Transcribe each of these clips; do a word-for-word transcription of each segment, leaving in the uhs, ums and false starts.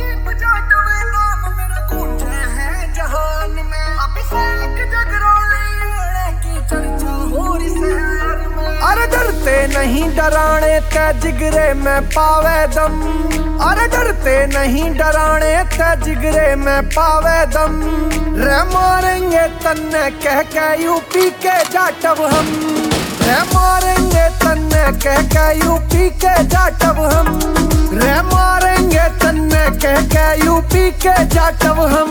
नमनदीप जाटव नाम मेरा गूंजे है जहान में। अभिषेक जगरोली की चर्चा हो रही शहर में। अरे डरते नहीं डराने ते जिगरे में पावे दम। अरे डरते नहीं डराने ते जिगरे में पावे दम। रे मारेंगे तन्ने कह के यूपी के जाटव हम। रे मारेंगे तन्ने कह के यूपी के जाटव हम। रे मारेंगे तन्ने कह के यूपी के जाटव हम।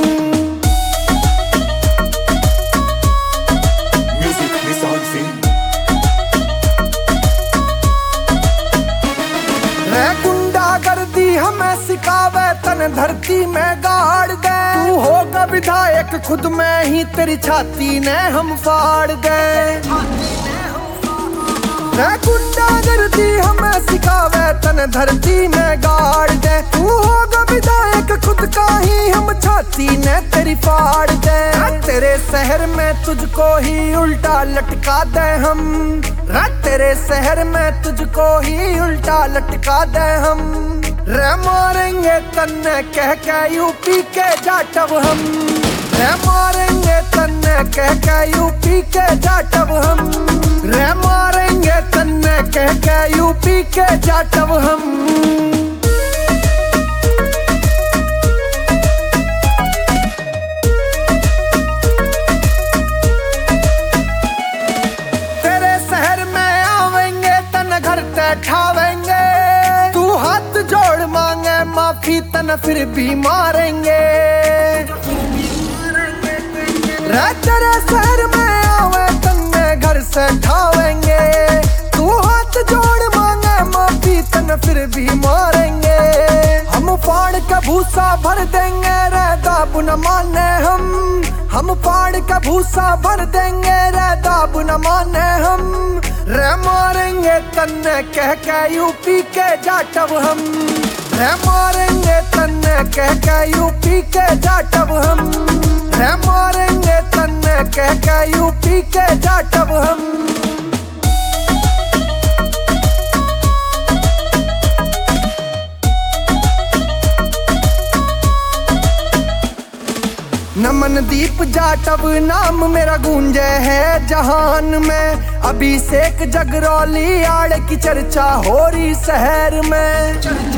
रे गुंडागर्दी हमें सिखावे तन धरती में गाड़ दे। तू होगा विधायक खुद में ही तेरी छाती ने हम फाड़ दे। रे गुंडागर्दी हमें सिखावे तन धरती में गाड़ दे। तू होगा विधायक खुद का ही हम छाती ने तेरी फाड़ दे। तेरे शहर में तुझको ही उल्टा लटका दे हम। रे तेरे शहर में तुझको ही उल्टा लटका दे हम। रे मारेंगे तन्ने कह के यूपी के जाटव हम। रे मारेंगे तन्ने कह के यूपी के जाटव हम। रे मारेंगे तन्ने कह के यूपी के जाटव हम। तेरे शहर में आवेंगे तन घर ते ठावेंगे। तू हाथ जोड़ मांगे माफी तन फिर भी मारेंगे। रे तेरे शहर में आवे तन्ने घर से ठावेंगे। तू हाथ जोड़ मांगे माफी तन फिर भी मारेंगे। हम फाड़ का भूसा भर देंगे रे दाब न माने हम। हम फाड़ का भूसा भर देंगे रे दाब न माने हम। रे मारेंगे तन्ने कह के यूपी के जाटव हम। रे मारेंगे तन्ने कह के यूपी के जाटव हम। रे मारेंगे तन्ने कह के यूपी के जाटव हम। नमनदीप जाटव नाम मेरा गूंजे है जहान में। अभिषेक जगरोली आड़ की चर्चा हो रही शहर में।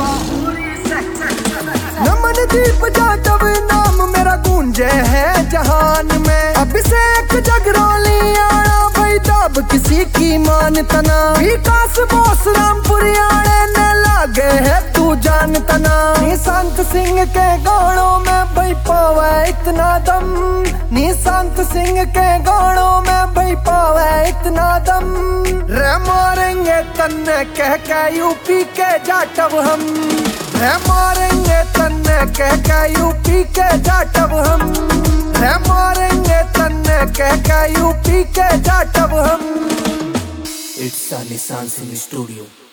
नमनदीप जाटव नाम मेरा गूंजे है जहान में। अभिषेक जगरोली आड़ा भाई दाब किसी की मान तना। विकास बोस रामपुरी आड़े ने लागे है तू जान तना। निशांत सिंह के गानों में भाई पावे इतना दम। निशांत सिंह के गानों में भाई पावे इतना दम। रे मारेंगे तन्ने कह के यूपी के जाटव हम। रे मारेंगे तन्ने कह के यूपी के जाटव हम। रे मारेंगे तन्ने कह के यूपी के जाटव हम। It's Sunny Sans in the studio.